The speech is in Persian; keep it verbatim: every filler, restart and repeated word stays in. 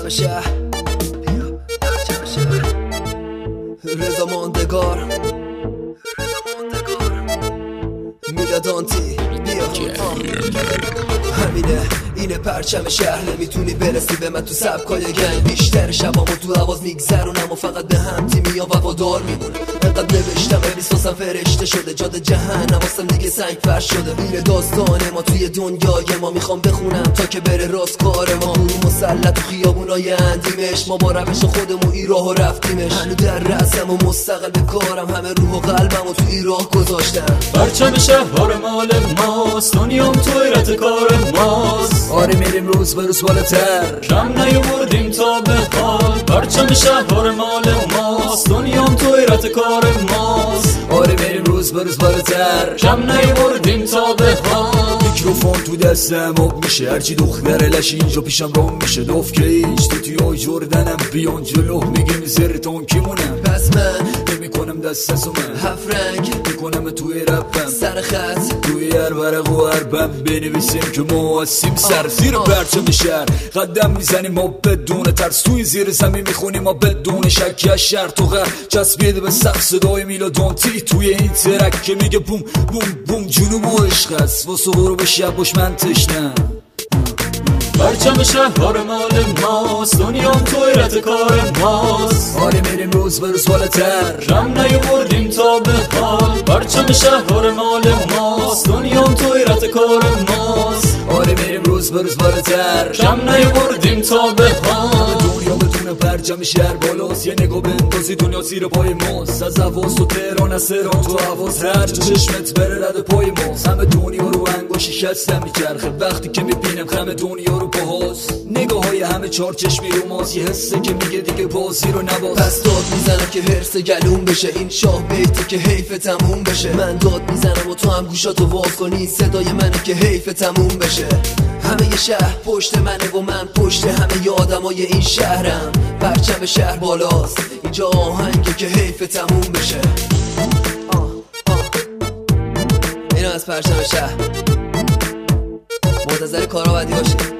پرچم شهر، پرچم شهر، رضا ماندگار، رضا ماندگار، میلاد آنتی، بیا همینه، اینه پرچم شهر. نمیتونی برسی به من تو سبکای گنگ، بیشتر شبامو تو حواظ میگذرونم و فقط به هم تیمی یا وفادار میمونه. انقدر نوشتم احساسم فرشته شده، جاده جهنم واسم دیگه سنگ فرش شده. اینه داستان ما توی دنیای ما، میخوام بخونم تا که بره راست کار ما. رو مسلط و خیابونای اندیمش، ما با روش خودمون این راهو رفتیمش. هنو در رأسم و مستقل به کارم، همه روح و قلبمو تو این راه گذاشتم. پرچم شهر مال ماست، دنیام تو ایرت کار ماست. آره میریم روز به روز بالاتر، کم نیاوردیم تا به حال. پرچم شهر مال ماست، دنیام تو ایرت کار ماست. آره میریم روز به روز بالاتر، کم نیاوردیم تا به حال. میکروفون تو دستم آب میشه، هرچی دختر لش اینجا پیشم رام میشه. دوف که ایش تو توی جردنم، بیان جلو میگیم زرتون کیمونم. پس من نمیکنم دست از من هفت رنگ میکنم توی رپم، سر خط توی هر ورق و هر بم بنویسیم که ما هستیم سر زیر پرچم شهر. قدم میزنیم ما بدون ترس، توی زیر زمین میخونیم ما بدون شک. از شهر تو غر چسبیده به سقف صدای میلاد آنتی توی این ترک که میگه بوم بوم بوم. جنوب و عشق است واسه غروب شب باش من تشنم. پرچم شهر مال ماست، دنیام تو ایرت کار ماست. آره میریم روز به روز بالاتر، کم نیاوردیم تا به حال. پرچم شهر مال ماست، دنیام تو ایرت کار ماست. آره میریم روز به روز بالاتر، کم نیاوردیم تا به حال. دنیا بدون پرچم شهر بالاست، یه نگاه بندازی دنیا زیر پای ماست. از حواس و تهران از تهران تو حواس، هر جا چشمت بره رد پای ماست. همه دنیا رو انگوشی شستم میچرخه، وقتی که میبینم همه دنیا رو باهاست. نگاه های همه چار چشمی رو ماست، یه حسه که میگه دیگه بازی رو نباز. پس داد میزنم که هرس گلوم بشه، این شاه بیتی که حیف تموم بشه. من داد میزنم و تو هم گوشاتو واز کنی، صدای منه که حیف تموم بشه. همه ی شهر پشت منه و من پشت همه ی آدمای این شهرم. پرچم شهر بالاست، اینجا آهنگه که حیف تموم بشه. آه آه. اینا از پرچم شهر، منتظر کارآمدی باشید.